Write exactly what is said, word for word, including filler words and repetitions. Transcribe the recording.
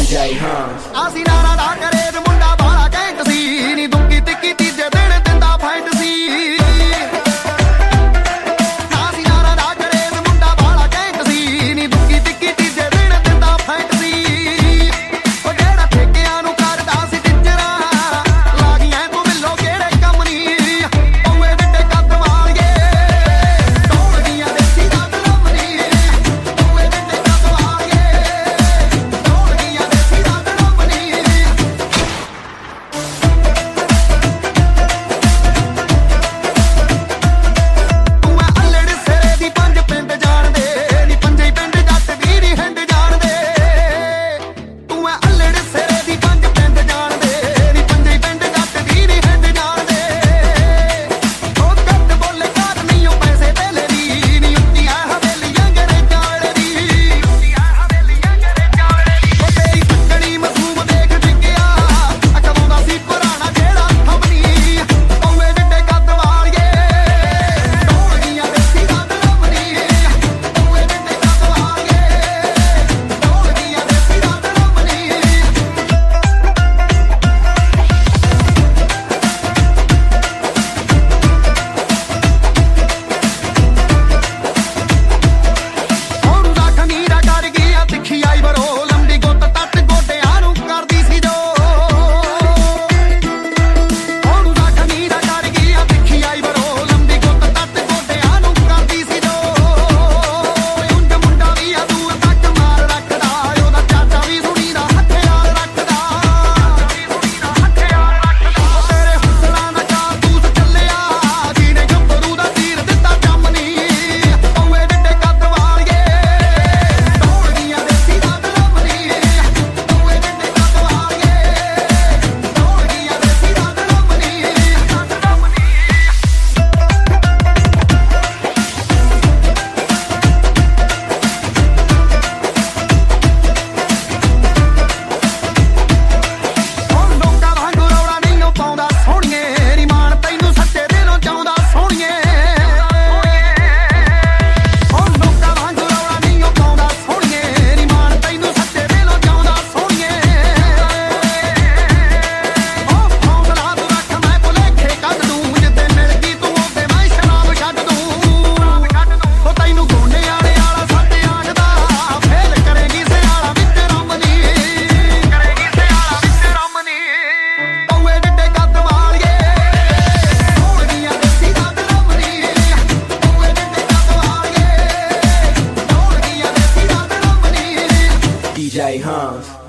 J Hans ਅਸੀਂ ਨਾਰਾ ਦਾ ਕਰੇ ਤੇ ਮੁੰਡਾ ਬਾਲਾ ਘੈਂਟ ਸੀ ਨੀ ਦੁੱਕੀ ਤਿੱਕੀ ਤੀਜੇ ਦਿਨ ਦਿੰਦਾ ਫਾਈਟ ਸੀ ਅਸੀਂ ਨਾਰਾ ਦਾ ਕਰੇ ਤੇ ਮੁੰਡਾ ਬਾਲਾ ਘੈਂਟ ਸੀ ਨੀ ਦੁੱਕੀ ਤਿੱਕੀ ਤੀਜੇ ਦਿਨ ਦਿੰਦਾ ਫਾਈਟ ਸੀ ਉਹ ਜਿਹੜਾ ਠੇਕਿਆਂ ਨੂੰ ਕਰਦਾ ਸੀ ਟਿੱਚਰਾ ਲਾਗੀਆਂ ਤੂੰ ਮਿਲੋ ਕਿਹੜੇ ਕੰਮ ਨਹੀਂ ਪੌਏ ਵਿੱਡੇ ਕੱਦ ਵਾਲੀਏ ਦੌੜ ਗਈਆਂ ਦੇਸੀ ਦਾ ਦਲਮਨੀ ਪੌਏ ਵਿੱਡੇ ਕੱਦ ਵਾਲੀਏ ਦੌੜ ਗਈਆਂ ਦੇਸੀ ਦਾ ਦਲਮਨੀ D J Hans